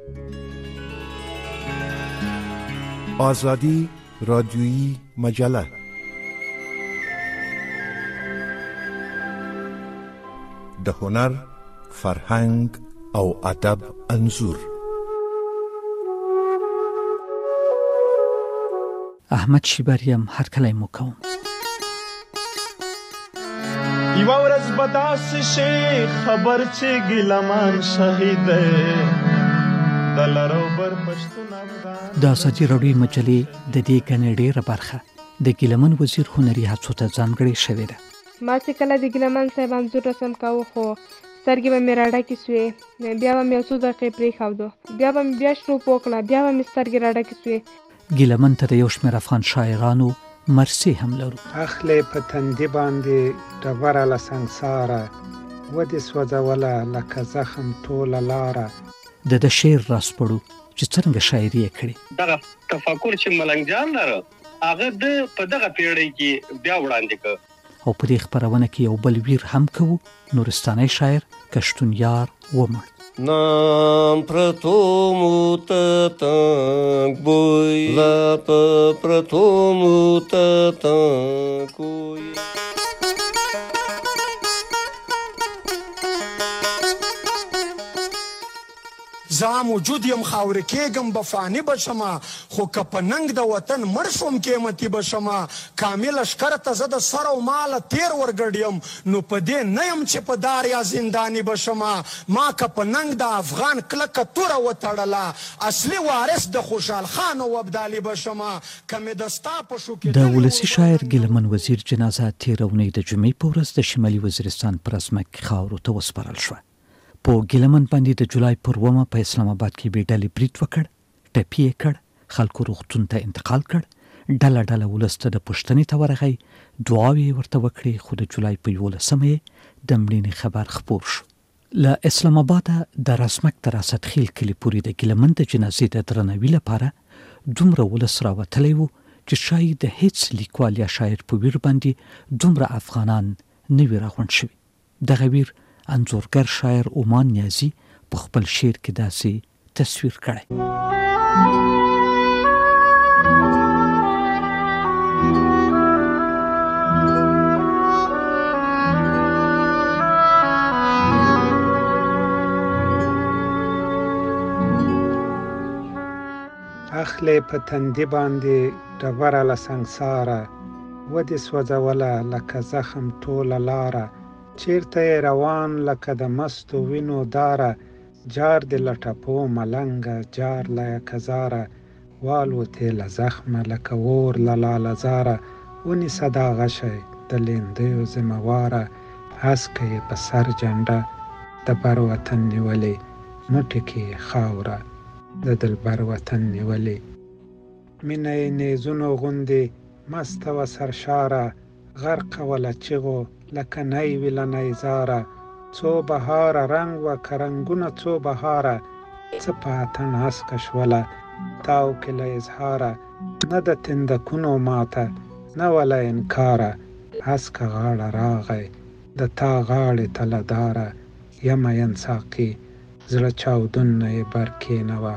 آزادی رادیویی مجله. د هنر، فرهنګ او ادب انځور. احمد شیبریم هر کله مو کوم. یو ورځ بداس شي خبر چې ګلمان شهید دلرو بر پښتون افغان. د آزادي رادیویي مجلې د دې ګڼې ډېره برخه د ګیلمن وزیر هنري هڅو ته ځانګړې شوې ده. ما چې کله د ګیلمن صاحب انځور رسم کاوه خو سترګې به مې راډکې سوې، بیا به مې یو څو دقیقې پرېښودو، بیا به مې بیا شروع وکړه، بیا به مې سترګې راډکې سوې. ګیلمن ته د یو شمېر افغان شاعرانو مرثیې هم لرو. اخلی په تندي باندې ډبره له سنګساره، ودې سوځوله لکه زخم ټوله لاره. د شعر راسپړو چې څرنګه شاعري یې کړې. دغه تفکر چې ملنګ جان لره هغه د په دغه پیړۍ کې بیا وړاندې کړ. او په دې خپرونه کې یو بل ویر هم کوو، نورستاني شاعر کشتون یار ومړ. نام پرتو موت تنگ بوی لپ پرتو موت تنگ کوی. زه موجود یم خاورې کېږم به فاني به شمه، خو که په ننګ د وطن مړ شوم قیمتي به شمه. کامل لښکر ته زه د سر او ماله تیر ورګډ یم، نو په دې نه یم چې په دار یا زنداني به شمه. ما که په ننګ د افغان کلکه توره وتړله، اصلي وارث د خوشحال خان او ابدالي به شمه. که مې د ستا په شو کې د ولسي شاعر ګیلمن وزیر جنازه تېره اونۍ د جمعې په ورځ د شمالي وزیرستان پر ځمکې خاورو ته وسپارل شوه. په ګیلمن باندې د جولای پر 8 په اسلام آباد کې بې ډلې برید وکړ، ټپي یې کړ، خلکو روغتون ته انتقال کړ، ډله ډله ولس ته د پوښتنې ته ورغی، دعاوې یې ورته وکړې، خو د جولای په 11 یې د مړینې خبر خپور شو. له اسلام آباده د رسمک تر اسد خیل کلي پورې د ګیلمن د جنازې د درناوي لپاره دومره ولس راوتلی و چې ښایي د هیڅ لیکوال یا شاعر په ویر باندې دومره افغانان نه وي راغونډ شوي. دغه ویر انځورګر شاعر اومان نیازي په خپل شعر کې داسې تصویر کړی. اخلی په تندي باندې ډبره له سنګساره، ودې سوځوله لکه زخم ټوله لاره. چیرته یې روان لکه د مستو وینو داره، جار دې له ټپو ملنګه جار له یکزاره. والوتې له زخمه لکه اور له لاله زاره، ونیسه دا غشی د لیندیو ذمهواره. هسکه یې په سر جنډه د بر وطن نیولې، موټې کې خاوره د دلبر وطن نیولې. مینه یې نیزونو غوندې مسته وه سرشاره، غرقه وله چغو لکه نی وي له نیزاره. څو بهاره رنګ وه که رنګونه څو بهاره، څه په اتڼ هسکه شوله تاو کې له اظهاره. نه د تندکونو ماته نه وله انکاره، هسکه غاړه راغی د تا غاړې ته له داره. یمه ین ساقي زړه چاودون نه یې بر کېنوه،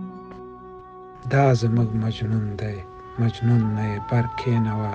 دا زموږ مجنون دی مجنون نه یې بر کېنوه.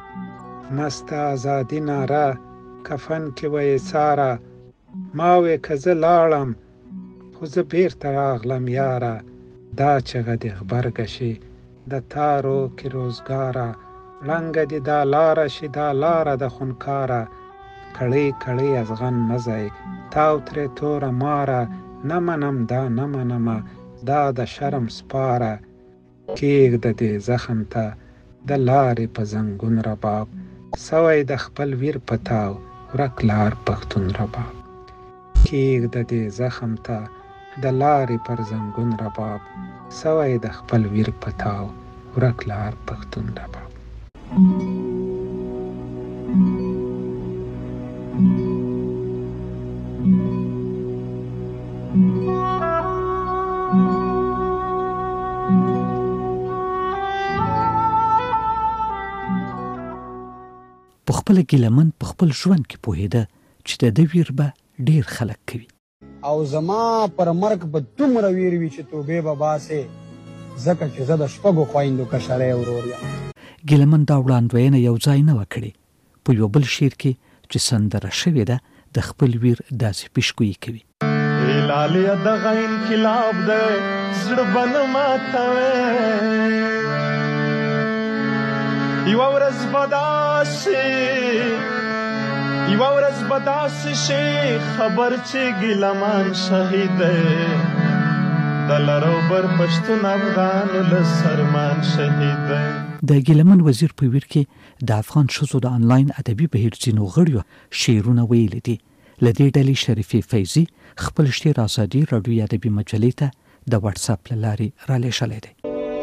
مست ازادي ناره کفن کې وه یې څاره، ما وې که زه لاړم خو زه بیرته راغلم یاره. دا چغه دې غبرګه شي د تارو کې روزګاره، ړنګه دې دا لاره شي دا لاره د خونکاره. کړۍ کړۍ ازغن مزی تاو ترې توره ماره، نه منم دا نه منمه دا د شرم سپاره. کېږده دې زخم ته د لارې په زنګون رباب، سوی د خپل ویر په تاو ورک لار پښتون رباب. کېږده دې زخم ته د لارې پر زنګون رباب، سوی د خپل ویر په تاو ورک لار پښتون رباب. په خپل ګیلمن په خپل ژوند کې پوهېده چې د ده ویر به ډېر خلک کوي. او زما پر مرګ به دومره ویر وي چې توبې به باسې ځکه چې زه د شپږو خویندو کشری ورور یم. ګیلمن دا وړاندوینه یو ځای نه وه کړې. په یو بل شعر کې چې سندره شوې ده د خپل ویر داسې پیشګویي کوي: لالیا دغه انقلاب دی زړه به نه ماتوې، یوه ورځ به داسې شي خبر چې ګیلمان شهید دی، د لر او بر پښتون افغان له سرمان شهید دی. د ګیلمن وزیر په ویر کې د افغان ښځو د آنلاین ادبي بهیر ځینو غړیو شعرونه ویلي دي. له دې ډلې شریفې فیضي خپل شعر ازادي راډیو ادبي مجلې ته د واتساپ له لارې رالیږلی دی.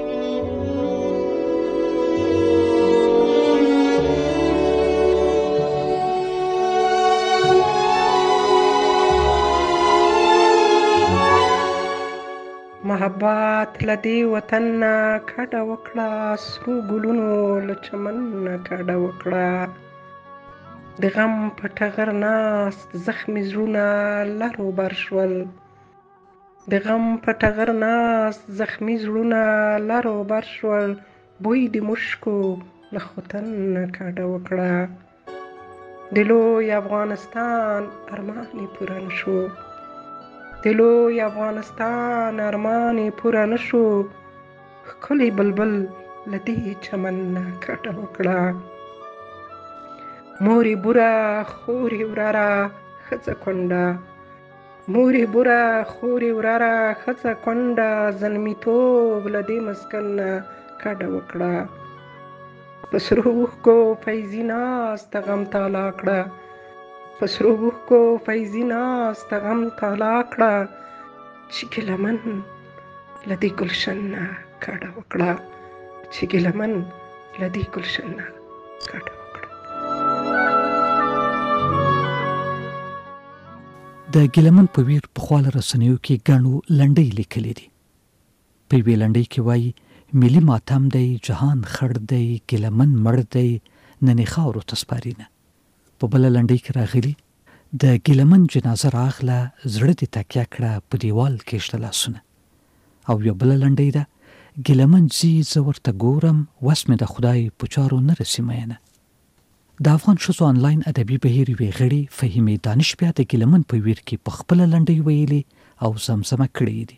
محبت له دې وطن نه کډه وکړه، سرو ګلونو له چمن نه کډه وکړه، د غم په ټغر ناست زخمي زړونه لرو بر شول، د غم په ټغر ناست زخمي زړونه لرو بر شول، بوی د مشکو له ختن نه کډه وکړه، د لوی افغانستان ارمان یې پوره نه شو، د لوی افغانستان ارمان یې پوره نه شو، ښکلی بلبل له دې چمن نه کډه وکړه، مورې بوره خورې وراره ښځه کونډه، مورې بوره خورې وراره ښځه کونډه، زلمیتوب له دې مسکن نه کډه وکړه، په سرو اوښکو فیضي ناسته غم تالا کړه، په سرو اوښکو فیضي ناسته غم تالا کړه، چې ګیلمن له دې ګلشن نه کډه وکړه، چې ګیلمن له دې ګلشن نه کډه وکړه. د ګیلمن په ویر پخوا له رسنیو کې ګڼو لنډۍ لیکلې دي. په یوې لنډۍ کې وایي: ملي ماتم دی، جهان خړ دی، ګیلمن مړ دی، ننې خاورو ته سپارینه. په بله لنډۍ کې راغلي: د ګیلمن جنازه راغله، زړه دې تکیه کړه، په دیوال کېږده لاسونه. او یو بله لنډۍ ده: ګیلمن ځي زه ورته ګورم، وس مې د خدای په چارو نه رسي مینه. د افغان ښځو آنلاین ادبي بهیر یوې غړي فهیمې دانش بیا د ګیلمن په ویر کې په خپله لنډۍ ویلي او زمزمه کړې دي.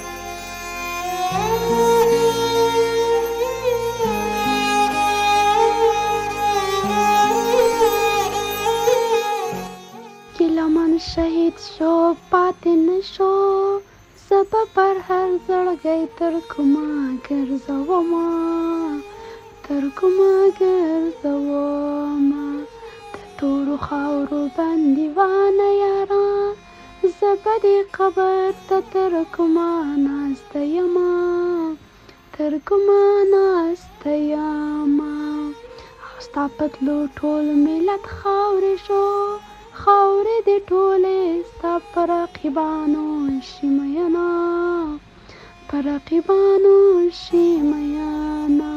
ګیلمن شهید شو پاتې نشو، زه به پر هر زړګی تر کومه ګرځومه، تر کومه ګرځومه، د تورو خاورو بندیوانه یاران، زه به دې قبر ته تر کومه ناسته یمه، تر کومه ناسته یمه، او ستا په تلو ټول ملت خاورې شو، خاورې دې ټولې ستا په رقیبانو شي میینه، په رقیبانو شي میینه،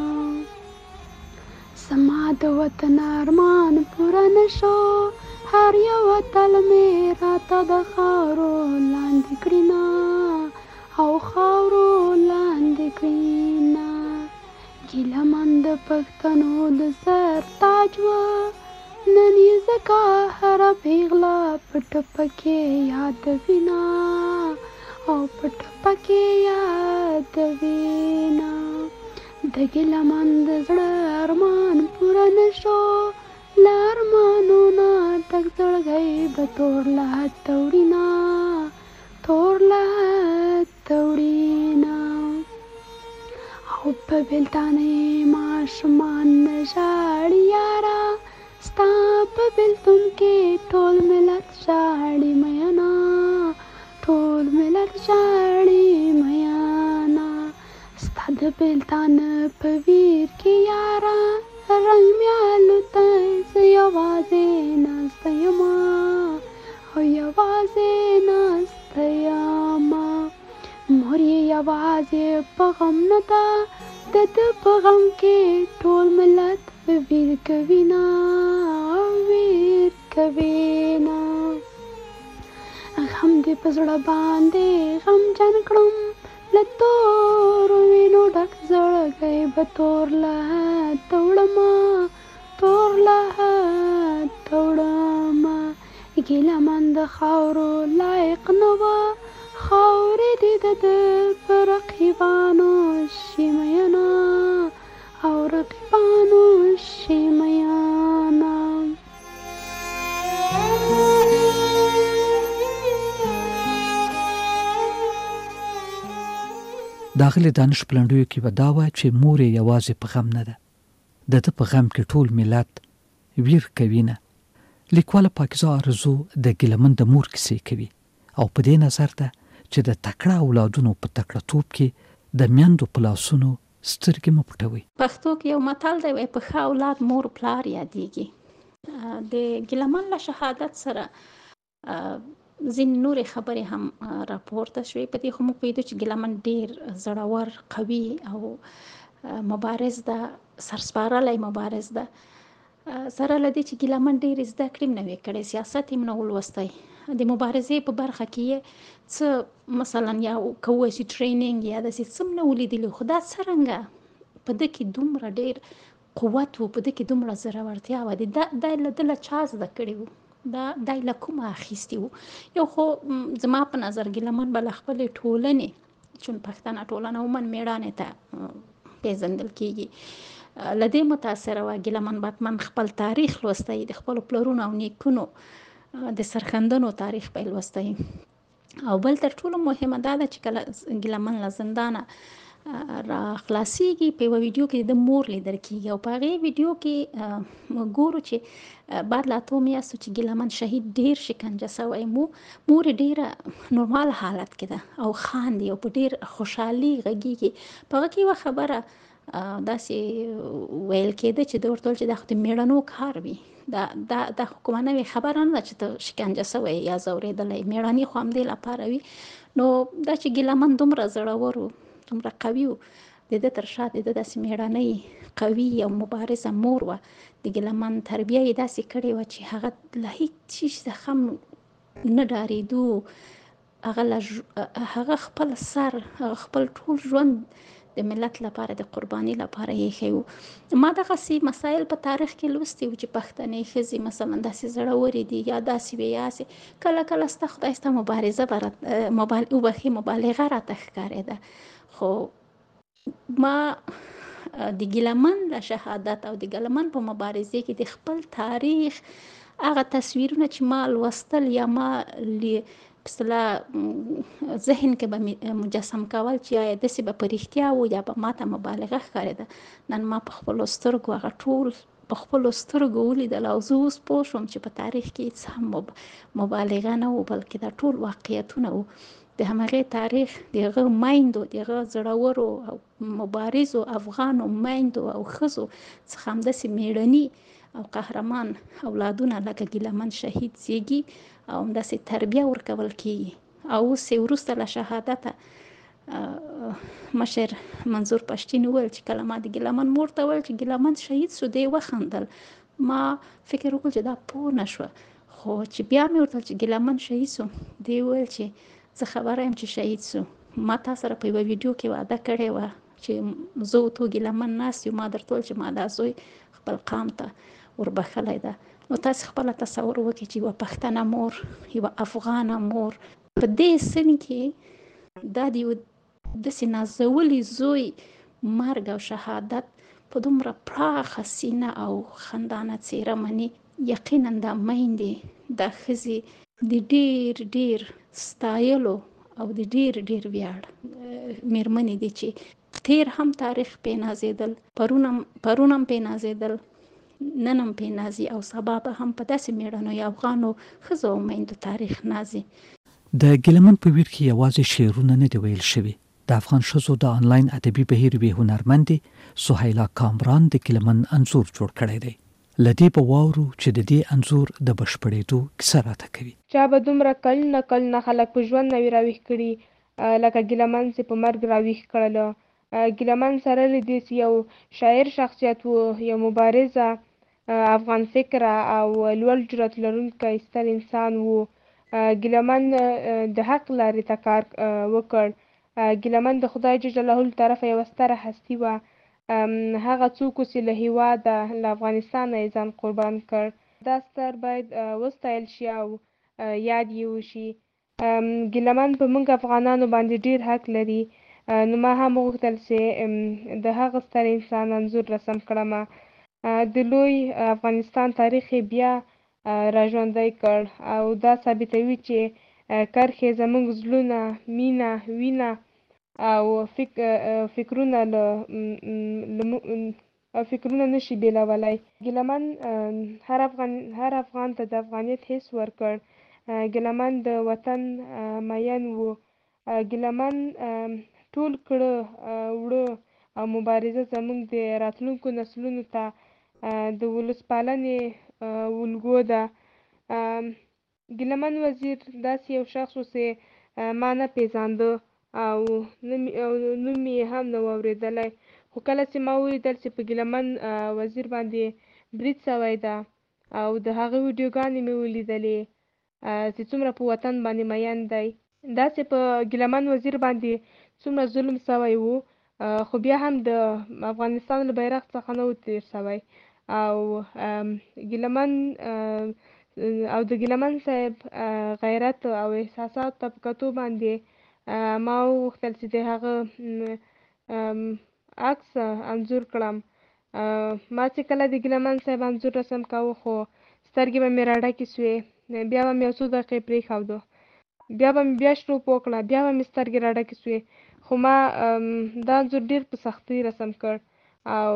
زما د وطن ارمان پوره نشو، هر یو اتل مې راته د خاورو لاندې کړینه، او خاورو لاندې کړینه، ګیلمن د پښتنو د سر تاج و، نن یې ځکه هره پیغله په ټپه کې یادوینه، او په ټپه کې یادوینه، د ګیلمن د زړه ارمان پوره نشو، له ارمانو نه ډک زړګی به تور لحد ته وړینه، تور لحد ته وړینه، او په بېلتانه یې ماشومان نه ژاړي یاره، ستا په بېلتون کې ټول ملت ژاړي میینه، ټول ملت ژاړي میینه، ستا د بېلتان په ویر کې یاره، رنګ مې الوتی، زه یوازې ناسته یمه، او یوازې ناسته یمه، مور یې یوازې په غم نه ده، د ده په غم کې ټول ملت ویر کوینه، ویر کوینه، غم دې په زړه باندې غمجن کړم له تورو وینو ډک زړګی به تور لحد ته وړمه تور لحد ته وړمه ګیله من د خاورو لایق نه وه خاورې دې د ده په رقیبانو شي میینه او رقیبانو شي میینه د هغې دانش په لنډیو کې به دا وایي چې مور یې یوازې په غم نه ده، د ده په غم کې ټول ملت ویر کوي نه. لیکواله پاکیزه آرزو د ګیلمن د مور کیسې کوي او په دې نظر ده چې د تکړه اولادونو په تکړه توب کې د میندو په لاسونو سترګې مه پټوي. پښتو کې یو متل دی وایي په ښه اولاد مور پلار یادېږي. د ګیلمن له شهادت سره ځینې نورې خبرې هم راپورته شوې. په دې خو موږ پوهېدو چې ګیلمن ډېر زړور، قوي او مبارز ده، سرسپارلی مبارز ده. سره له دې چې ګیلمن ډېرې زده کړې هم نه وې کړې، سیاست یې هم نه و لوستی، د مبارزې په برخه کې یې څه مثلا یا که ووایو چې ټرینینګ یا داسې څه هم نه و لیدلي. خو دا څرنګه په ده کې دومره ډېر قوت و، په ده کې دومره زړورتیا وه، دا له ده له چا زده کړې وو، دا یې له کومه اخیستي وو؟ یو خو زما په نظر ګیلمن به له خپلې ټولنې، چون پښتنه ټولنه عموما مېړانې ته پیژندل کېږي، له دې متاثره وه. ګیلمن بتمن خپل تاریخ لوستی، د خپلو پلرونو او نیکونو د سرښندنو تاریخ به یې لوستی. او بل تر ټولو مهمه دا ده چې کله ګیلمن له زندانه را خلاصیږي، په یوه ویډیو کې د مور لیدل کېږي او په هغې ویډیو کې ګورو چې بعد له 8 میاشتو چې ګیلمن شهید ډېر شکنجه سوی، مور یې ډېره نورمال حالت کې ده او خاندي او په ډېر خوشحالي غږېږي. په هغه کې یوه خبره داسې ویل کېده چې ده ورته ویل چې دا خو د مېړنو کار وي، دا خو کومه نوې خبره نه ده چې ته شکنجه سوی یا ځورېدلی، مېړاني خو همدې لپاره وي. نو دا چې ګیلمن دومره زړور و، دومره قوي و، د ده تر شا د ده داسې مېړنۍ قوي او مبارزه مور وه. د ګیلمن تربیه یې داسې کړې وه چې هغه له هېڅ شي څخه نه ډارېدو. هغه خپل سر، هغه خپل ټول ژوند د ملت لپاره، د قرباني لپاره یې ایښی و. ما دغسې مسایل په تاریخ کې لوستي وو چې پښتنې ښځې مثلا داسې زړورې دي یا داسې وې یاسې، کله کله ستا خدای ستا مبارزه مبالغه راته ښکارېده. خو ما د ګیلمن له شهادت او د ګیلمن په مبارزې کې د خپل تاریخ هغه تصویرونه چې ما لوستل یا ما په اصطلاح ذهن کې به مجسم کول چې آیا داسې به په رښتیا و یا به ما ته مبالغه ښکارېده، نن ما په خپلو سترګو هغه ټول په خپلو سترګو ولیدل او زه اوس پوه شوم چې په تاریخ کې هېڅ هم مبالغه نه و، بلکې دا ټول واقعیتونه و. د همغې تاریخ د هغه میندو، د هغه زړورو او مبارزو افغانو میندو او ښځو څخه همداسې مېړني او قهرمان اولادونه لکه ګیلمن شهید زیږي او همداسې تربیه ورکول کېږي. او اوس یې وروسته له شهادته مشر منظور پښتین وویل چې کله ما د ګیلمن مور ته وویل چې ګیلمن شهید سو، دی وخندل. ما فکر وکړ چې دا پوه نه شوه، خو چې بیا مې ورته چې ګیلمن شهید سو، دی وویل چې زه خبره یم چې شهید سو. ما تا سره په یوه ویډیو کې وعده کړې وه چې زه او تو ګیلمن ناست یو، ما درته ویل چې ما دا زوی خپل قام ته وربښلی ده. نو تاسې خپله تصور وکړئ چې یوه پښتنه مور، یوه افغانه مور په دې سن کې دا د یو داسې نازولي زوی مرګ او شهادت په دومره پراخه سینه او خندانه څېره مني. یقینا دا میندې، دا ښځې د ډېر ډېر ستایلو او د ډېر ډېر ویاړ مېرمنې دي چې تیر هم تاریخ پې نازېدل، پرون هم پې نازېدل، نن هم پې نازي او سبا به هم په داسې مېړنو افغانو ښځو او میندو تاریخ نازي. د ګیلمن په ویر کې یوازې شعرونه نه دي ویل شوي. د افغان ښځو د آنلاین ادبي بهیر یوې هنرمندې سهیلا کامران د ګیلمن انځور جوړ کړی دی. له دې به واورو چې د دې انځور د بشپړېدو کیسه راته کوي. چا به دومره کلونه خلک په ژوند نه وي راویښ کړي لکه ګیلمن چې په مرګ راویښ کړله. ګیلمن سره له دې چې یو شاعر شخصیت و، یو مبارزه، افغان فکره او لوړ جرأت لرونکی ستر انسان و. ګیلمن د حق لارې ته کار وکړ. ګیلمن د خدای جل جلاله له طرفه یوه ستره هستي وه. هغه څوک چې له هېواده له افغانستانه یې ځان قربان کړ. دا ستر باید وستایل شي او یاد یې وشي. ګیلمن په موږ افغانانو باندې ډېر حق لري. نو ما هم وغوښتل چې د هغه ستر انسان انځور رسم کړمه. د لوی افغانستان تاریخ یې بیا راژوندی کړ او دا ثابتوي چې کرښې زموږ زړونه، مینه، وینه او فکرونه نشي بېلولی. ګیلمن هر افغان ته د افغانیت حس ورکړ. ګیلمن د وطن مین و. ګیلمن ټول کړه وړه او مبارزه زموږ د راتلونکو نسلونو ته د ولسپالنې الګو ده. ګیلمن وزیر داسې یو شخص و چې ما نه پیژانده او نوم یې هم نه و اورېدلی، خو کله چې ما ولیدل چې په ګیلمن وزیر باندې برید سوی ده او د هغه ویډیوګانې مې ولیدلې چې څومره په وطن باندې مین دی، داسې په ګیلمن وزیر باندې څومره ظلم سوی و، خو بیا هم د افغانستان له بیرغ څخه نه و تېر سوی. او ګیلمن او د ګیلمن صاحب غیرت او احساسات ته په کتو باندې ما وغوښتل چې د هغه عکس انځور کړم. ما چې کله د ګیلمن صاحب انځور رسم کاوه خو سترګې به مې راډکې سوې. بیا به مې یو څو دقیقې پرېښودو، بیا به مې بیا شروع وکړه، بیا به مې سترګې راډکې سوې. خو ما دا انځور ډېر په سختۍ رسم کړ او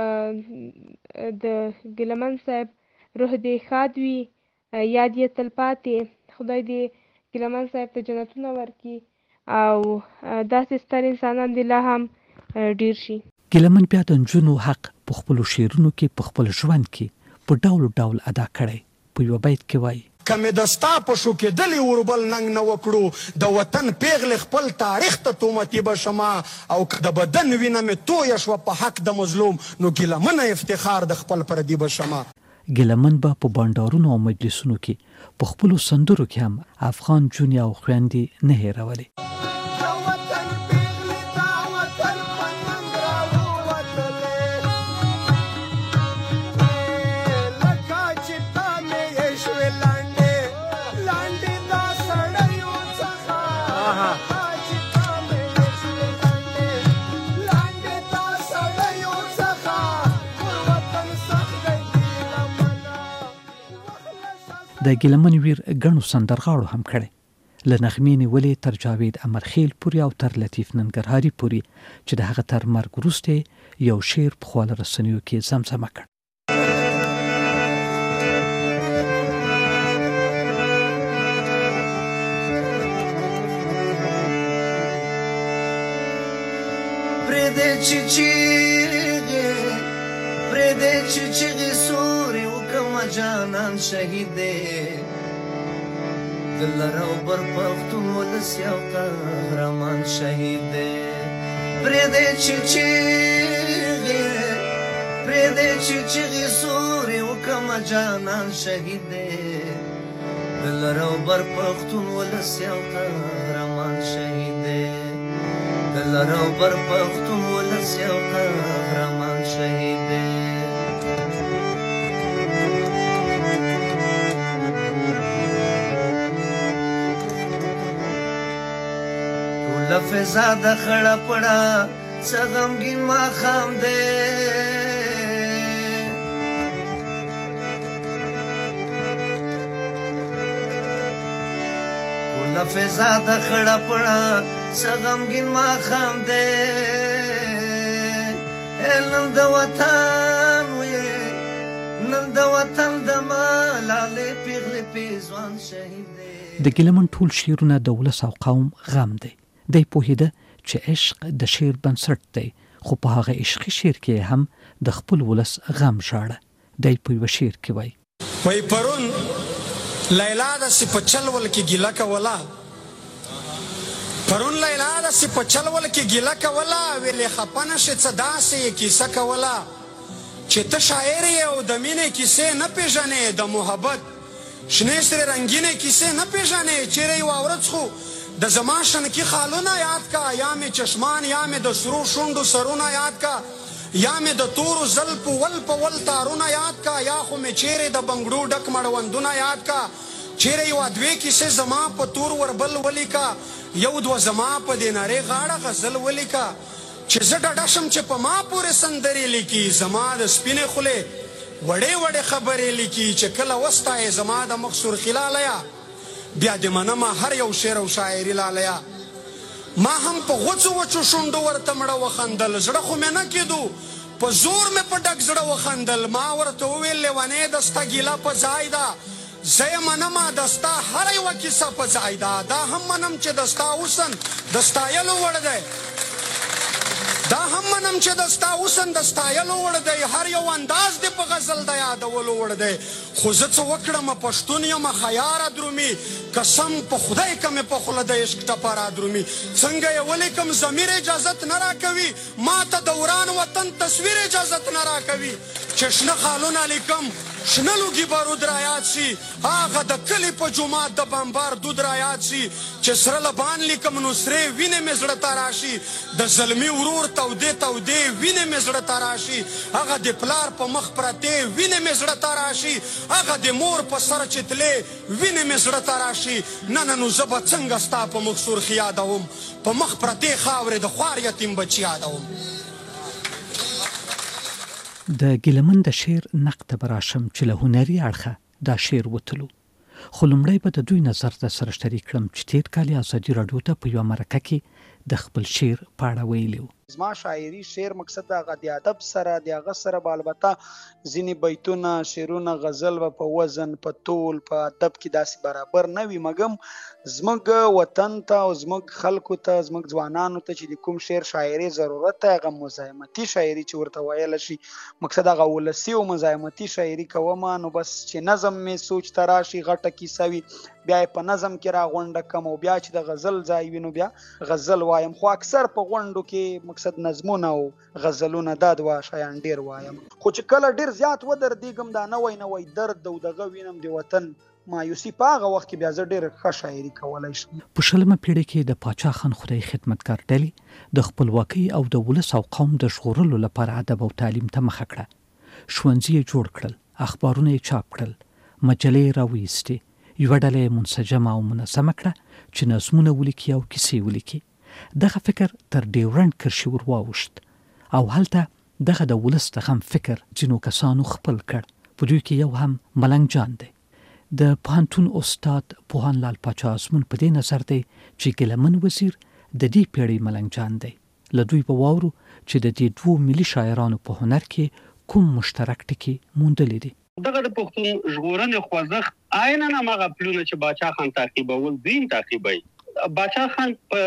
د ګیلمن صاحب روح دې ښاد وي، یاد یې تلپاتې. خدای دې ګیلمن صاحب ته جنتونه ورکړي او داسې ستر انسانان دې لا هم ډېر شي. ګیلمن بیا د نجونو حق په خپلو شعرونو کې په خپل ژوند کې په ډول ډول ادا کړی. په یوه بیت کې وایي: که مې د ستا په شو کېدلې وربل ننګ نه وکړو، د وطن پیغلې خپل تاریخ ته تومتي به شمه، او که د بدن وینه مې تویه شوه په حق د مظلوم، نو ګیلمنه افتخار د خپل پردي به شمه. ګیلمن به په بانډارونو او مجلسونو کې په خپلو سندرو کې هم افغان جونې او خویندې نه هېرولې. د ګیلمن ویر ګڼو سندرغاړو هم کړی، له نغمې نیولې تر جاوید امرخیل پورې او تر لطیف ننګرهاري پورې، چې د هغه تر مرګ وروسته یو شعر په خواله رسنیو کې زمزمه کړ. پرېږدې چې چغې سورې وکړمه جانان شهید دی، د لر او بر پښتون ولس یو قهرمان شهید دی. پرېږدې چې چغې سورې وکړمه جانان شهید دی، د لر او بر پښتون ولس یو قهرمان شهید دی، د لر او بر پښتون ولس یو قهرمان شهید دی. ټوله فضا د خړه پړه څه غمګین ماښام دی، ټوله فضا د خړه پړه څه غمګین ماښام دی. نن د وطن نن د وطن د ملالې پیغلې پیزوان شهید دی. د ګیلمن ټول شعرونه د ولس او قوم غم دی. دی پوهېده چې عشق د شعر بنسټ دی، خو په هغه عشقي شعر کې هم د خپل ولس غم ژاړه. دی په یوه شعر کې وایي: وای پرون لیلا داسې په چلول کې ګیله کوله، پرون لیلا داسې په چلول کې ګیله کوله، ویلې خفه نشې څه داسې یې کیسه کوله، چې ته شاعر یې او د مینې کیسې نه پېژنې، د محبت شنې سره رنگینې کیسې نه پیژنې چیرې یو ورځ خو د زما شنکی خالونه یاد کا یا مې چشمان یا مې د سرو شونډو سرونه یاد کا یا مې د تورو زلفو ول تارونه یاد کا یا خو مې چیرې د بنګړو ډک مړوندونه یاد کا چیرې یو دوې کیسې زما په تور وربل ولیکا یو دوه زما په دې نارې غاړه غزل ولیکا چې زه ډډه شم چې په ما پورې سندرې لیکي زما د سپینې خولې وړې خبرې لیکي چې کله وستایې زما د مخ سرخي لالیا بیا دې منمه هر یو شعر او شاعري لالیا ما هم په غوڅو وچو شونډو ورته مړه وخندل زړه خو مې نه کېدو په زور مې په ډک زړه وخندل ما ورته وویل لیونې د ستا ګیله په ځای ده زه یې منمه د ستا هره یوه کیسه په ځای ده دا هم منم چې د ستا حسن د ستایلو وړ دی دا هم منم چې د ستا حسن د ستایلو وړ دی هر یو انداز دې په غزل د یادولو وړ دی خو زه څه وکړم پښتون یم خیاره درومي قسم په خدای که مې په خوله د عشق ټپه را درومي څنګه یې ولیکم ضمیر اجازت نه راکوي ما ته د وران وطن تصویر اجازت نه راکوي چې شنه خالونه لیکم شنه لوګي بارود را یاد شي هغه د کلي په جومات د بمبار دود را یاد شي چې سره لبان لیکم نو سرې وینې مې زړه ته راشي د زلمي ورور تودې وینې مې زړه ته راشي هغه د پلار په مخ پرتې وینې مې زړه ته راشي هغه د مور په سر چې تلې وینې مې زړه ته راشي نه نو زه به څنګه ستا په مخ سرخي یادوم په مخ پرتې خاورې د خوار یتیم بچي یادوم د ګیلمن د شعر نقد ته به راشم چې له هنري اړخه دا شعر وتلو خو لومړی به د دوی نظر در سره شریک کړم چې تېر کال یې ازادي راډیو ته په یوه مرکه کې د خپل شعر په اړه ویلي و زما شاعري شعر مقصد هغه د ادب سره د هغه سره به البته ځینې بیتونه شعرونه غزل به په وزن په طول په ادب کې داسې برابر نه وي مګم زموږ وطن ته او زموږ خلکو ته زموږ ځوانانو ته چې د کوم شعر شاعري ضرورت دی هغه مزاحمتي شاعري چې ورته ویلی شي مقصد هغه ولسي او مزاحمتي شاعري کومه نو بس چې نظم مې سوچ ته راشي غټه کیسه وي بیا یې په نظم کې راغونډه کم او بیا چې د غزل ځای وي نو بیا غزل وایم خو اکثر په غونډو کې مقصد نظمونه او غزلونه دا دوه شیان ډېر وایم خو چې کله ډېر زیات ودردېږم دا نوی درد او دغه وینم د وطن مایوسي په هغه وخت کې بیا زه ډېر ښه شاعري کولی شم په شلمه پېړۍ کې د پاچا خان خدای خدمتګار ډلې د خپلواکۍ او د ولس او قوم د ژغورلو لپاره ادب او تعلیم ته مخه کړه ښوونځي یې جوړ کړل اخبارونه یې چاپ کړل مجلې یې راویستې یوه ډله یې منسجمه او منظمه کړه چې نظمونه ولیکي او کیسې ولیکي دغه فکر تر ډیورنډ کرښې ور واوښت او هلته دغه د ولس د غم فکر ځینو کسانو خپل کړ په دوی کې یو هم ملنګ جان دی د پوهنتون استاد پوهان لال پاچا ازمون په دې نظر دی چې ګیلمن وزیر د دې پیړۍ ملنګ جان دی له دوی به واورو چې د دې دوو ملي شاعرانو په هنر کې کوم مشترک ټکي موندلی دي دغه د پښتون ژغورنې خوځښت عیناً هماغه پلونه چې باچا خان تعقیبول دوی تعقیبوي باچا خان په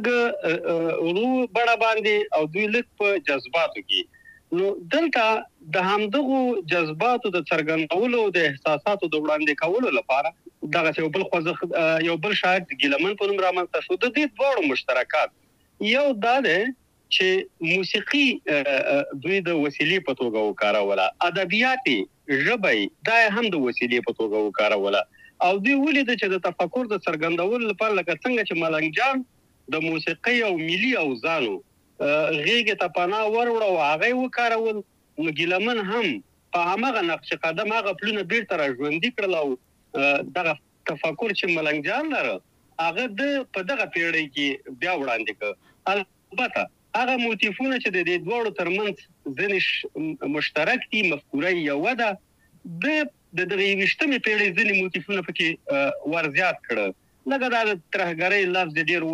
لږ ورو بڼه باندې او دوی لږ په جذباتو کې نو دلته د همدغو جذباتو د څرګندولو د احساساتو د وړاندې کولو لپاره دغه یو بل خوځښت یو بل شاعر د ګیلمن په نوم رامنځته شو د دې دواړو مشترکات یو دا دی چې موسیقي دوی د وسیلې په توګه وکاروله ادبیات ژبه دا هم د وسیلې په توګه وکاروله او دوی ولید چې د تفکر د څرګندولو لپاره لکه څنګه چې ملنګ جان د موسیقي او ملي اوزانو غیږې ته پناه وروړه او هغه یې وکارول نو ګیلمن هم په هماغه نقش قدم هغه پلونه بیرته راژوندي کړل او دغه تفکر چې ملنګ جان لره هغه په دغه پیړۍ کې بیا وړاندې کړ البته هغه موتیفونه چې د دې دواړو ترمنځ ځینې مشترک دي مفکوره یوه ده د دغه 20مې پیړۍ ځینې موتیفونه پکې ورزیات کړه لکه دا د ترهګرۍ لفظ ډېر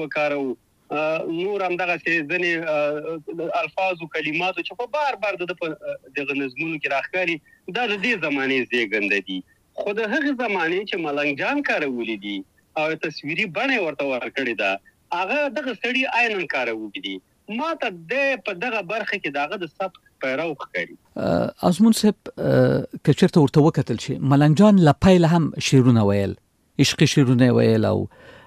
وکارو نور همدغسې ځینې الفاظ او کلماتو چې په بار بار د دغه نظمونو کې راښکاري دا د دې زمانې زېږنده دي خو د هغې زمانې چې ملنګ جان کارولي دي او تصویري بڼه یې ورته ورکړې ده هغه دغه سړي عیناً کارولي دي ما ته په دغه برخه کې دغه د سبک پیرو ښکاري ازمون صاحب که چېرته ورته وکتل شي ملنګ جان له پیله هم شعرونه ویل عشقي شعرونه ویل او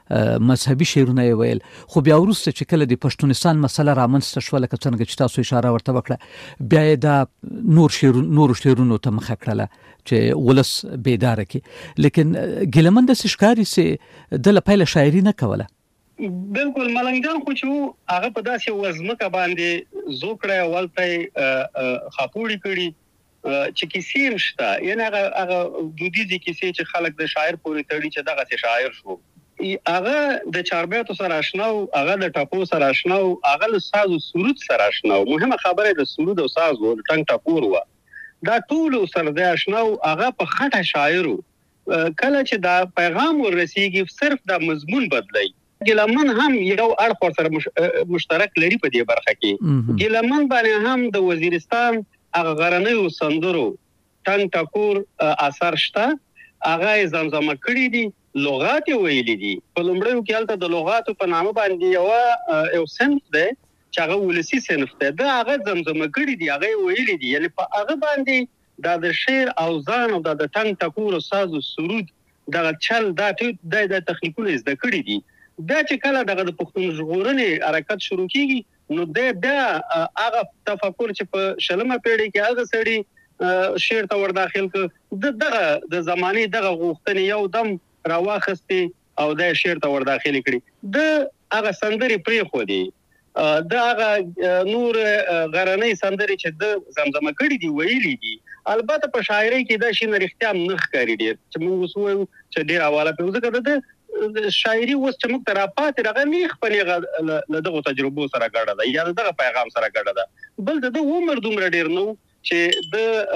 مذهبي شعرونه یې ویل، خو بیا وروسته چې کله د پښتونستان مسله رامنځته شوه لکه څنګه چې تاسو اشاره ورته وکړه، بیا یې دا نورو شعرونو ته مخه کړله چې ولس بیداره کړي. لیکن ګیلمن داسې ښکاري چې ده له پیله شاعري نه کوله. بالکل ملنګ جان خو چې هغه په داسې وزمکه باندې زوکړه ولته خاپوړي کړي چې کیسې هم شته، یعنی هغه دودیزې کیسې چې خلک د شاعر پورې تړي چې دغسې شاعر شو. هغه د چاربیتو سره اشنا و، هغه د ټپو سره اشنا و، هغه له ساز و سرود سره اشنا و. مهمه خبره د سرود او ساز و، د ټنګ ټکور و، دا ټولو سره د اشنا و. هغه په خټه شاعر و. کله چې دا پیغام ورسیږي صرف دا مضمون بدلی. ګیلمن هم یو اړخ سره مشترک لري په دې برخه کې. ګیلمن باندې هم د وزیرستان هغه غرنیو سندرو ټنګ ټکور اثر شته، هغه یې زمزمه کړي دي، لغات یې ویلي دي. په لومړیو کې هلته د لغاتو په نامه باندې یو صنف دی چې هغه ولسي صنف دی، دا هغه زمزمه کړي دي، هغه یې ویلي دي. یعنې په هغه باندې دا د شعر اوزان او دا د ټنګ ټکور او ساز او سرود دغه چل دا د تخنیکونه زده کړي دي. دا چې کله دغه د پښتون ژغورنې حرکت شروع کیږي نو بیا هغه تفکر چې په 20مه پیړۍ کې هغه سړي شعر ته ور داخل کړ، دغه د زمانې دغه غوښتنې یو دم راواخستې او د شعر ته ور داخل کړي. د هغه سندرې پرېښودې، د هغه نور غرنۍ سندرې چې د زمزمه کړي دي ویلي دي. البته په شاعرۍ کې دا شي نه رښتیا هم نه ښکاري ډېر چې موږ اوس وایو چې ډېر حواله پرې، ځکه د شاعري اوس چې موږ ته راپاتې هغه نیغ په نیغه له دغو تجربو سره ګډه ده یا د دغه پیغام سره ګډه ده. بل د عمر دومره ډېر نه و چې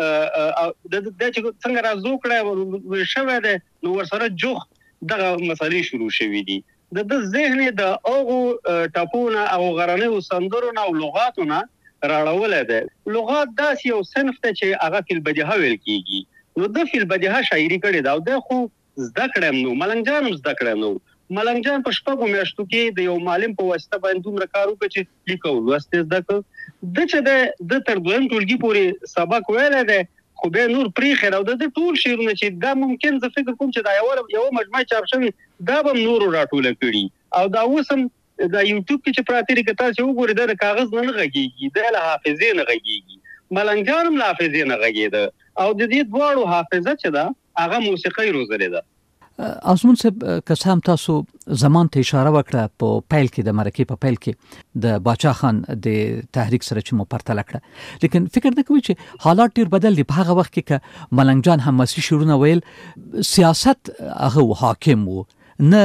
د چې څنګه رازوکړی شوی دی نو ورسره جوخ دغه مسلې شروع شوي دي. د ذهن د هغو ټپو نه او غرنیو سندرو نه او لغاتو نه راړولی دی. لغات داسې یو صنف دی چې هغه فی البدیهه ویل کېږي. نو د فی البدیهه شاعري کړې ده او د خو زده کړم نو ملنګ جان هم زده کړم نو. ملنګ جان په 6 میاشتو کې د یو معلم په واسطه باندې دومره کار وکړ چې لیکو لوست زده کړ. د چې د تر دویم ټولګي پورې سبق ویلی دی، خو بیا نور پرېښی او د ټول شعرونه چې دا ممکن زه فکر کوم چې دا یوه مجموعه چاپ شوې دا به هم نورو راټوله کړي او دا اوس هم دا یوټیوب کې چې پراته دي که تاسې وګورئ دا د کاغذ نه غږېږي، دا له حافظې نه غږېږي. ملنګ جان هم له حافظې نه غږېده او د دې دواړو حافظه چې ده هغه موسیقۍ روزلې ده. آزمون صاحب که څه هم تاسو زمان ته اشاره وکړه په پیل کې د مرکې په پیل کې د باچا خان د تحریک سره چې مو پرتله کړه، لیکن فکر نه کوئ چې حالات ډېر بدل دي. په هغه وخت کې که ملنګ جان حماسي شعرونه ویل، سیاست هغه حاکم و، نه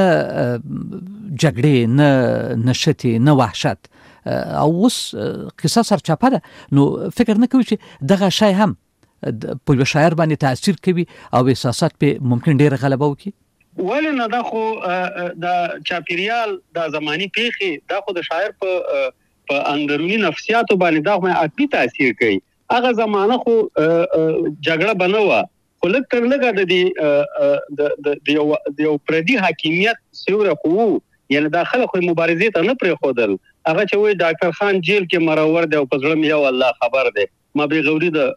جګړې، نه نشتې، نه وحشت، او اوس قصه سرچپه ده. نو فکر نه کوئ چې دغه شی هم په یو شاعر باندې تاثیر کوي او احساسات په ممکن ډېره غلبه وکړي؟ ولې نه، دا خو د چاپیریال د زماني پیښې دا خو د شاعر په اندروني نفسیاتو باندې دا خو عاطفي تاثیر کوي. هغه زمانه خو جګړه به نه وه، خو لږ تر لږه د یو پردي حاکمیت سیوری خو و، یعنې دا خلک خو مبارزې ته نه پرېښودل. هغه چې وایي ډاکټر خان جیل کې مرور دی او په زړه مې یو الله خبر دی، ما بې غوري د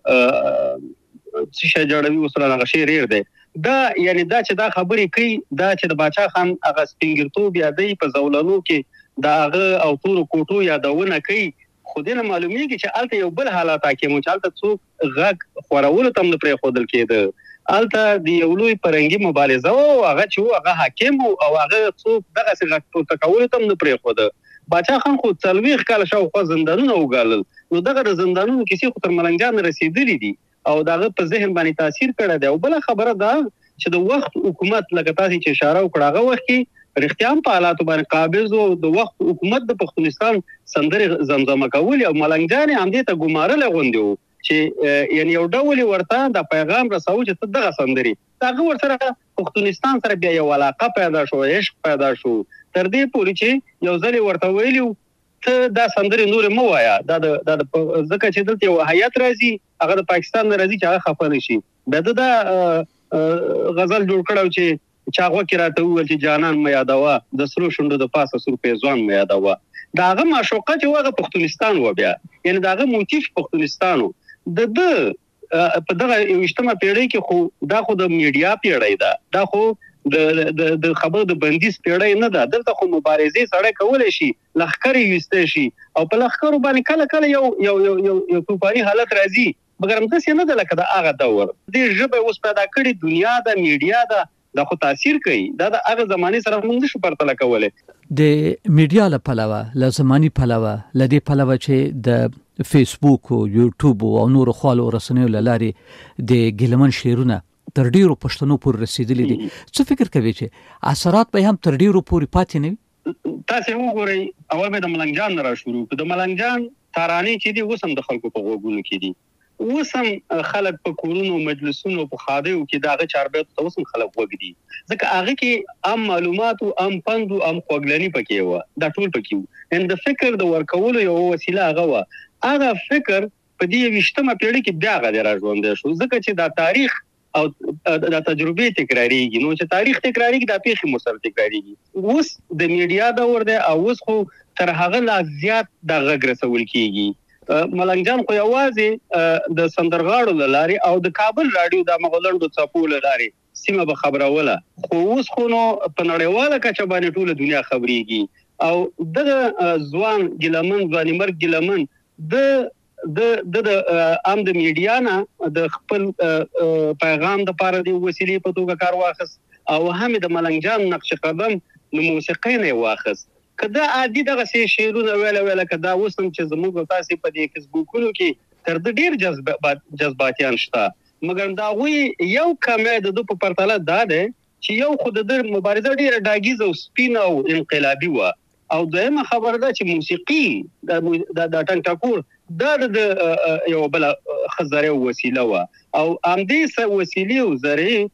څه شی جوړوي اوس را هغه شعر ډېر دی. دا یعنی دا چې دا خبرې کوي، دا چې د باچا خان هغه سپینګرتوب یادوي په زولنو کې د هغه او تورو کوټو یادونه کوي، خو دې نه معلومیږي چې هلته یو بل حالات حاکم و چې هلته څوک غږ خورولو ته هم نه پرېښودل کېده. هلته د یو لوی فرهنګي مبارزه و، هغه چې و هغه حاکم و او هغه څوک دغسې غږ پورته کولو ته هم نه پرېښوده. باچا خان خو 40 کاله شاوخوا زندانونه وګالل، نو دغه د زندانونو کیسې خو تر ملنګ جان رسېدلې دي او د هغه په ذهن باندې تاثیر کړی دی. او بله خبره دا چې د وخت حکومت لکه تاسې چې اشاره وکړه هغه وخت کې رښتیا هم په حالاتو باندې قابض و. د وخت حکومت د پښتونستان سندرې زمزمه کولې او ملنګ جان یې همدې ته ګمارلی غوندې و چې یعنې یو ډول یې ورته دا پیغام رسوه چې ته دغه سندرې د هغه ورسره پښتونستان سره بیا یو علاقه پیدا شو، عشق پیدا شو، تر دې پورې چې یو ځل یې ورته ویلي ته دا سندرې نورې مه وایه، دا ځکه چې دلته یو هیات راځي هغه د پاکستان نه راځي چې هغه خفه نه شي. بیا ده دا غزل جوړ کړی چې چا غوږ کې راته وویل چې جانان مه یادوه، د سرو شونډو د پاسه سور پیزوان مه یادوه. د هغه معشوقه چې و هغه پښتونستان و، بیا یعنې د هغه موتیف پښتونستان و. د ده په دغه 21مه پیړۍ کې خو دا خو د میډیا پیړۍ ده، دا خو د خبرو د بندیز پیړۍ نه ده. دلته خو مبارزې سړی کولی شي، لښکر یې ویستی شي او په لښکرو باندې کله کله یو توپاني حالت راځي، مګر همداسې نه ده لکه د هغه دور. دې ژبه اوس پیدا کړې دنیا ده، میډیا ده، دا خو تاثیر کوي. دا د هغه زمانې سره موږ نشو پرتله کولی. د میډیا له پلوه، له زماني پلوه، له دې پلوه چې د فیسبوک او یوټیوب او نورو خواله رسنیو له لارې د ګیلمن شعرونه تر ډیرو پښتنو پورې رسیدلي دي. څه فکر کوي چې اثرات به هم تر ډیرو پورې پاتې نه وي؟ تاسې وګورئ، اول به د ملنګ جان نه را شروع کړو. د ملنګ جان ترانې چې دي اوس هم د خلکو په غوږونو کې دي. اوس هم خلک په کورونو، مجلسونو، په ښادیو کې د هغه چاربیتو ته اوس هم خلک غوږ دي، ځکه هغه کې ام معلوماتو، ام پندو، ام خوږلني پکې وه. دا ټول پکې وو. د فکر د ورکولو یوه وسیله هغه وه. هغه فکر په دې 20مه پیړۍ کې بیا هغه را ژوندی شو، ځکه چې دا تاریخ او دا تجربې تکراریږي. نو چې تاریخ تکراریږي، دا پیښې مو سره تکراریږي. اوس د میډیا دور دی او اوس خو تر هغه لا زیات دا غږ رسول کېږي. ملنګ جان خو یوازې د سندرغاړو له لارې او د کابل راډیو د مغولندو څپو له لارې سیمه به خبروله، خو اوس خو نو په نړیواله کچه باندې ټوله دنیا خبرېږي. او دغه ځوان ګیلمن، ځوانیمرګ ګیلمن د عام د میډیا نه د خپل پیغام دپاره د وسیلې په توګه کار واخیست او هم د ملنګ جان نقش قدم له موسیقۍ نه یې واخیست. که دا عادي دغسې شعرونه ویله که دا اوس هم چې زموږ او تاسې په دې فیسبوکونو کې تر د ډېر جذباتیان شته، مګر د هغوی یو کمی د ده په پرتله دا دی چې یو خو د ده مبارزه ډېره ډاګیزه او سپینه او انقلابي وه، او دویمه خبره ده چې موسیقي د ټنګ ټکور دا د یوه بله ښه ذریعه وسیله وه، او همدې وسیلې او ذریعې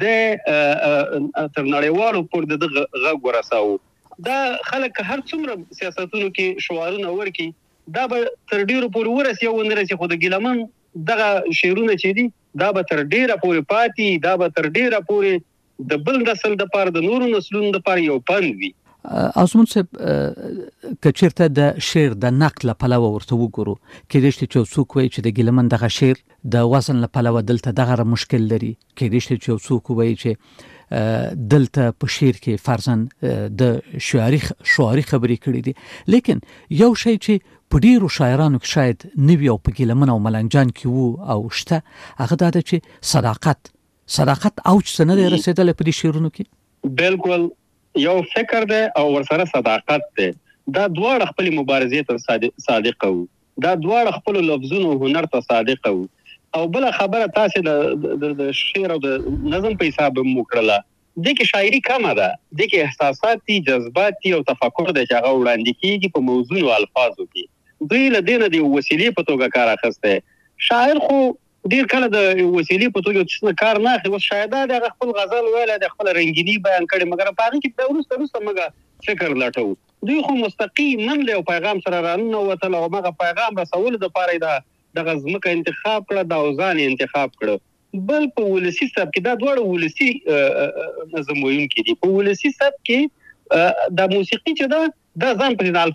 د تر نړیوالو پورې د ده غږ ورساوه. دا خلک هر څومره سیاستونو کې شعارونه ورکي، دا به تر ډیرو پورې ورسي او ونه رسي، خو د ګیلمن دغه شعرونه چې دي دا به تر ډیره پورې پاتې، دا به تر ډیره پورې د بل نسل دپاره، د نورو نسلونو دپاره یو پند وي. ازمون صاحب، که چیرته د شعر د نقد له پلوه ورته وګورو، کیدای شي چې څوک وایي چې د ګیلمن دغه شعر د وزن له پلوه دلته دغه مشکل لري، کیدای شي چې څوک وایي چې دلته په شعر کې فرضاً د شعاري خبرې کړې دي. لیکن یو شی چې په ډیرو شاعرانو کې شاید نه وي او په ګیلمن او ملنګ جان کې وو او شته، هغه دا ده چې صداقت اوج ته نه دی رسېدلی په دې شعرونو کې. بالکل یو فکر دی او ورسره صداقت دی. دا دواړه خپلې مبارزې ته صادقه وو، دا دواړه خپلو لفظونو هنر ته صادقه وو. او بله خبره تاسې د شعر او د نظم په حساب هم وکړله، دې کې شاعري کمه ده، دې کې احساسات دي، جذبات دي او تفکر دی چې هغه وړاندې کېږي په موزونو الفاظو کې. دوی له دې نه د وسیلې په توګه کار اخیستی. شاعر خو ډېر کله د وسیلې په توګه څه کار نه اخلي. اوس شاید د هغه خپل غزل ویلی دی، خپله رنګیني بیان کړې، مګر په هغه کې د وروسته موږ فکر لټوو. دوی خو مستقیما له یو پیغام سره راننوتل او همغه پیغام رسولو دپاره یې دغه ځمکه انتخاب کړه، دا اوزان یې انتخاب کړه. بل په ولسي سبک کې دا دواړه ولسي نظم ویونکي دي. په ولسي سبک کې دا موسیقي چې ده دا ځان پسې د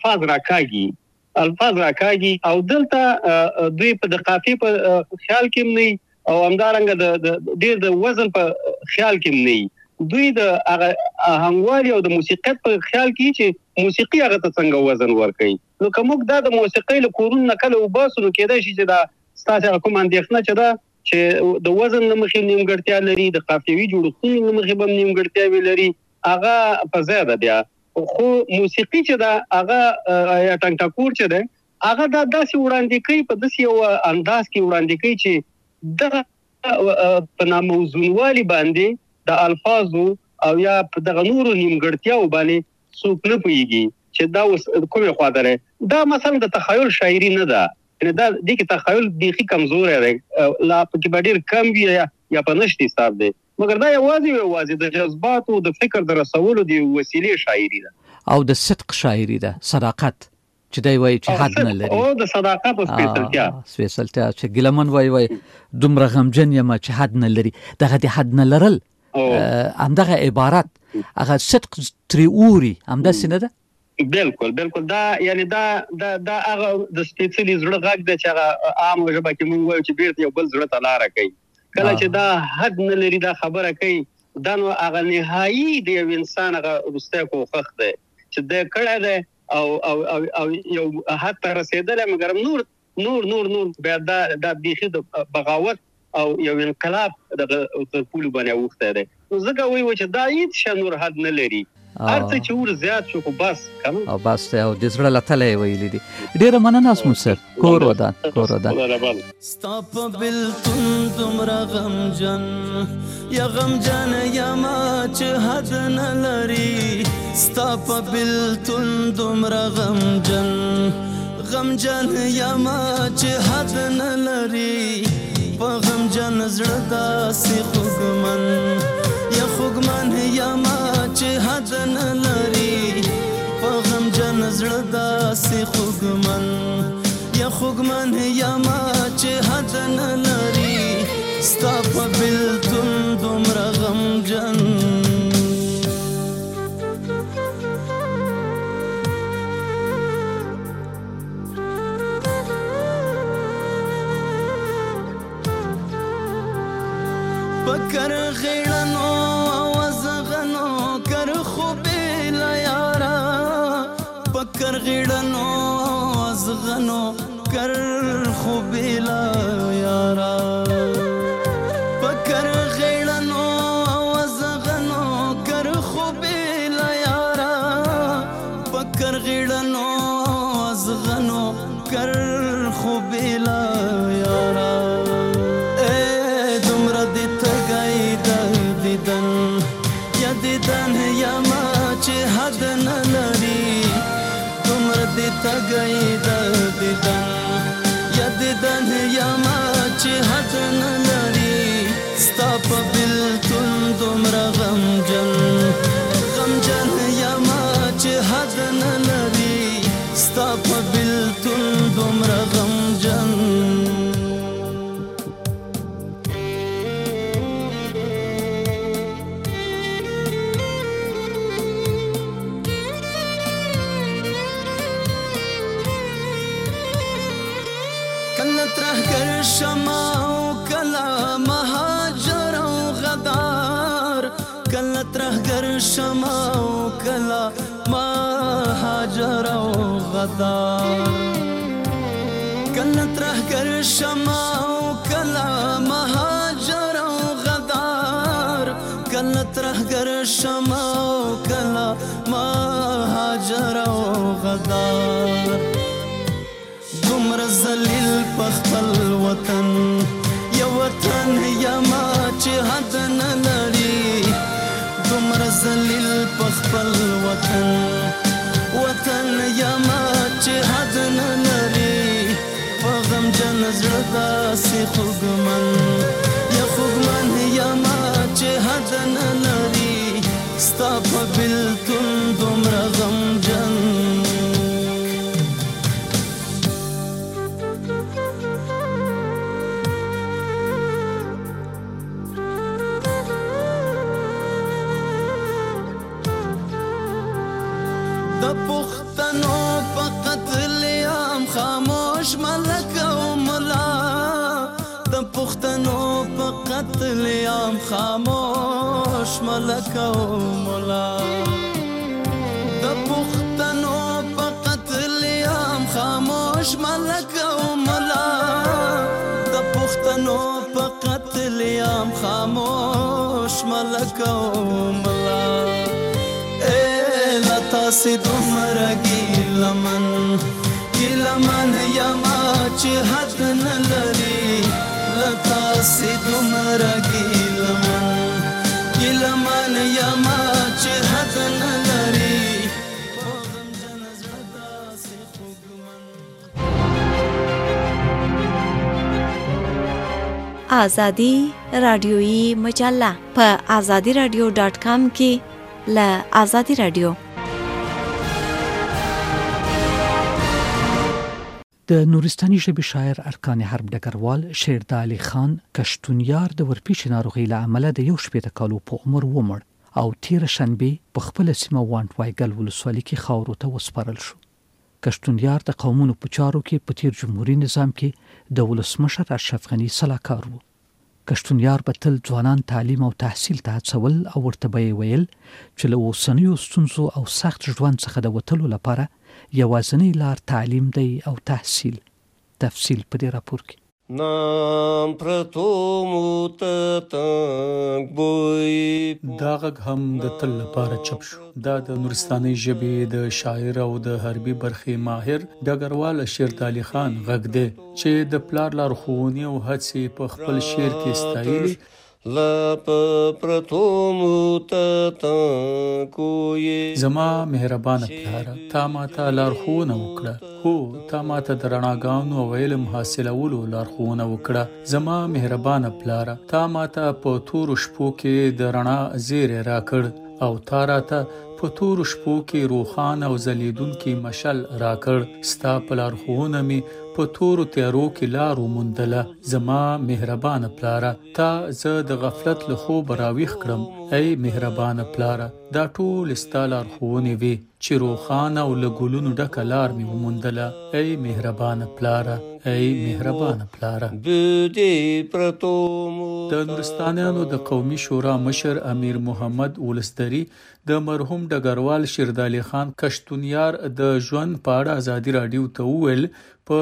الفاظ راکاږي او دلته دوی په د قافیې په خیال کې هم نه او همدارنګه د ډېر د وزن په خیال کې هم نه. دوی د هغه آهنګوالي او د موسیقیت په خیال کې چې موسیقي هغه ته څنګه وزن ورکوي. نو که موږ دا د موسیقۍ له کورونو نه کله وباسو، نو کېدای شي چې دا ستاسې هغه کومه اندېښنه چې ده چې د وزن له مخې نیمګړتیا لري، د قافیوي جوړښتونو له مخې به هم نیمګړتیاوې لري، هغه په ځای ده بیا. خو موسیقي چې ده هغه یا ټنګ ټکور چې ده هغه دا داسې وړاندې کوي، په داسې یو انداز کې وړاندې کوي چې دغه په ناموزونوالي باندې د الفاظو او یا په دغه نورو نیمګړتیاو باندې څوک نه پوهېږي چې دا اوس کومې خوا ته دی. دا مثلا د تخیل شاعري نه ده، دا دې کې تخیل بیخي کمزوری دی، لا پکې به ډېر کم وي یا په نشت حساب دی، مګر دا یوازې د جذباتو د فکر د رسولو د وسیلې شاعري ده او د صدق شاعري ده، صداقت چې دی وایي چې حد نه لري، او د صداقت او سپېڅلتیا چې ګیلمن وایي دومره غمجن یم چې حد نه لري. دغه د حد نه لرل همدغه عبارت هغه صدق ترې اوري، همداسې نه ده؟ بالکل دا یعنی دا هغه د سپېڅلي زړه غږ دی چې هغه عامه ژبه کې موږ وایو چې بیرته یو بل زړه ته لاره کوي. کله چې دا حد نه لري دا خبره کوي، دا نو هغه نهایي د یو انسان هغه وروستی کوښښ دی چې د کړی دی او یو حد ته رسېدلی، مګر نور بیا دا بیخي د بغاوت او یو انقلاب دغه تر پولو باندې اوښتی دی. نو ځکه وایو چې دا هېڅ شی نور حد نه لري، هر څه چې ور زیات شو خو بس کنه او بس او د زړه له تله یې ویلي دي. ډېره مننه عصمت صاحب. کور ودان ستا په بېلتون دومره غمجن یا غمجن یما چې حد نه لري، ستا په بېلتون دومره غمجن یما چې حد نه لري، په غمجن زړه داسې خوږمن یما چې حد نه لري، په غمجن زړه داسې خوږمن یما چې حد نه لري، ستا په بېلتون دومره غمجن. پکر غیړنو وزغنو کر خوبې لا یارا، پکر غیړنو وزغنو کر خوبې لا یارا، پکر غیړنو وزغنو کر خوبې لا یارا، پکر غیړنو وزغنو کر خوبې لا یارا. دیدن یما چې حد نه لري، دومره دې تګی د دیدن یما چې حد نه لري، ستا په بېلتون دومره غمجن یما چې حد نه لري، ستا په بېلتون دومره غمجن. ترهګر شمه او کله مهاجر او غدار، کله ترهګر شمه او کله مهاجر او غدار، کله ترهګر شمه او کله مهاجر او غدار، کله ترهګر شمه او کله مهاجر او غدار. دومره ذلیل په خپل وطن یو وطن یما چې حد نه لري، دومره ذلیل په خپل وطن یما چې حد نه لري، په غمجن زړه داسې خوږمن یما چې حد نه لري، ستا په بېلتون دومره غمجن. د پښتنو په قتل عام خاموش ملک او ملا، د پښتنو په قتل عام خاموش ملک او ملا، د پښتنو په قتل عام خاموش ملک او ملا، د پښتنو په قتل عام خاموش ملک او ملا. تاسې دومره ګیلمن یما چې حد نه لري، تاسې دومره ګیلمن یما چې حد نه لري، په غمجن زړه داسې خوږمن. آزادي رادیویی مجله په azadiradio.com کې له آزادي رادیو. د نورستاني ژبې شاعر ارکان حرب ډګروال شیر د علي خان کشتونیار د ورپېچې ناروغۍ له امله د 1 کالو په عمر ومړ او تېره شنبې په خپله سیمه وانټ وایګل ولسوالۍ کې خاورو ته وسپارل شو. کشتونیار د قومونو په چارو کې په تېر جمهوري نظام کې د ولسمشر اشرف غني سلاکار و. کشتونیار به تل ځوانان تعلیم او تحصیل ته هڅول او ورته به یې ویل چې له اوسنیو ستونزو او سخت ژوند څخه د وتلو لپاره یوازینی لار تعلیم دی او تحصیل. تفصیل په دې راپور کې. نام پرتومو ته تنګ بوی دا غږ هم د تل لپاره چپ شو. دا د نورستاني ژبې د شاعر او د حربي برخې ماهر ډګروال شیرت علي خان غږ دی چې د پلار لارښوونې او هڅې په خپل شعر کې ستایلي. لا پرتومو ته تنګ زما مهربانه پلاره، تا ماته لارښوونه وکړه. هو، تا ماته د رڼاګانو او علم حاصلولو لارښوونه وکړه. زما مهربانه پلاره، تا ماته په تورو شپو کې د رڼا زیری راکړ او تا راته په تورو شپو کې روښانه او ځلیدونکي مشل راکړ. ستا په لارښوونه مې په تورو تیارو کې لار وموندله. زما مهربانه پلاره، تا زه د غفلت له خوبه راویښ کړم. ای مهربانه پلاره، دا ټول ستا لارښوونې وې چې روښانه او له ګلونو ډکه لار مې وموندله. ای مهربانه پلاره، ای مهربانه پلاره. د نورستانیانو د قومي شورا مشر امیر محمد ولسدری د مرحوم ډګروال شیرت علي خان کشتونیار د ژوند په اړه ازادي راډیو ته وویل په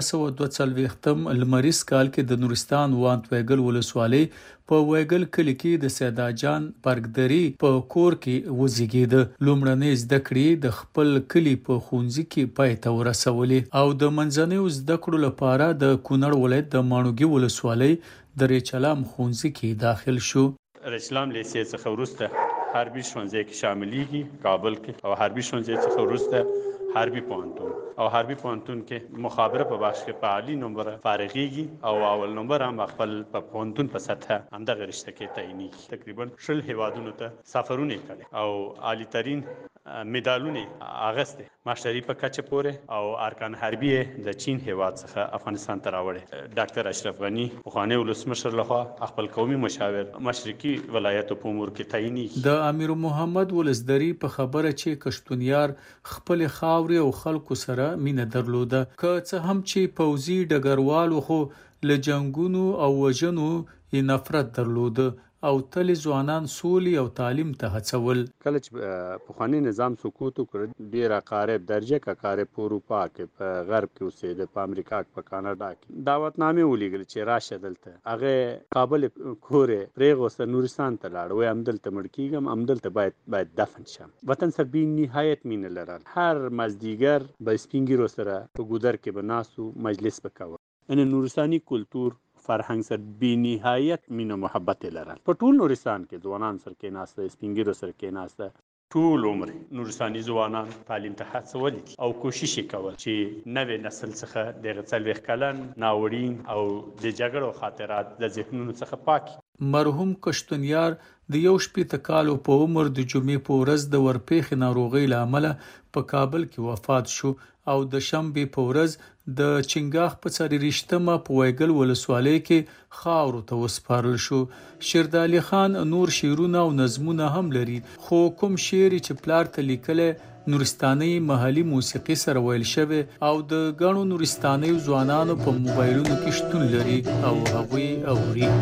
1942 لمریز کال کې د نورستان وانت ویګل ولسوالۍ په ویګل کلي کې د سیدا جان پرګدري په کور کې وزیږید. لومړنۍ زده کړې د خپل کلي په ښوونځي کې پای ته ورسولې او د منځنیو زده کړو لپاره د کونړ ولایت د ماڼوګي ولسوالۍ د ریچلام ښوونځي کې داخل شو. ریچلام لیسې څخه وروسته حربي ښوونځي کې شاملېږي کابل کې، او حربي ښوونځي څخه وروسته حربي پوهنتون، او حربي پوهنتون کې مخابره په بخش کې په عالی نمبر فارغېږي او اول نمبر هم خپل په پوهنتون په سطحه همدغه رشته کې تعینېږي. تقریبا 10 هیوادونو ته سفرونه کړي او عالی ترین مډالونه اغسته. ماشټري په کچه پورې او ارکان حربي د چین هیواد څخه افغانستان ته راوړي. ډاکټر اشرف غنی پخوانی ولسمشر لخوا خپل قومي مشاور مشرقي ولایتو په امور کې تعینېږي. د امیر محمد ولسدری په خبره چې کشتونیار خپل خاوري او خلکو سره مینه درلوده، که څه هم چې پوځي ډګروالو خو له جنگونو او وژنو یې نفرت درلوده او تل ځوانان سولې او تعلیم ته هڅول. کله چې پخوانی نظام سقوط وکړ، ډیر اقارب درجه کا اقارب په اروپا کې، په غرب کې اوسېدل، په امریکا کې، په کاناډا کې دعوتنامې ولیږل چې راشه دلته. هغه کابل کورې پرېغوسته نورستان ته لاړ، وایي همدلته مړ کېږم، همدلته باید دفن شم. وطن سره بې نهایت مینه لرل. هر مازدیګر به سپین ږیرو سره په ګودر کې به ناستو، مجلس به کوو. ان نورستاني کلتور فرهنګ سره بې نهایت مینه محبت لرل. په ټول نورستان کې ځوانان سره کېناسته، سپین ږیرو سره کېناسته. ټول عمر نورستاني ځوانان تعلیم ته هڅول او کوشش کول چې نوې نسل څخه د 40 کلن ناورین او د جګړو خاطرات د ذهنونو څخه پاک. مرحوم کشتونیار د 18 کالو په عمر د جمعې په ورځ د ورپېښې ناروغۍ له امله په کابل کې وفات شو او د شنبې په ورځ د چنګاښ په 34مه په ویګل ولسوالۍ کې خاورو ته وسپارل شو. شیرت علي خان نور شعرونه او نظمونه هم لري، خو کوم شعر چې پلار ته لیکلی نورستاني محلي موسیقي سره ویل شوی او د ګڼو نورستاني ځوانانو په موبایلونو کې شتون لري او هغوی اوري.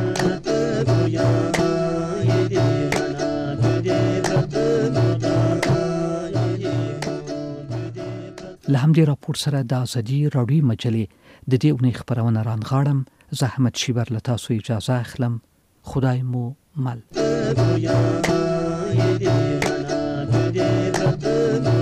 له همدې راپور سره د ازادي راډیو مجلې د دې اونۍ خپرونه رانغاړم. زه احمد شیبر له تاسو اجازه اخلم. خدای مو مل.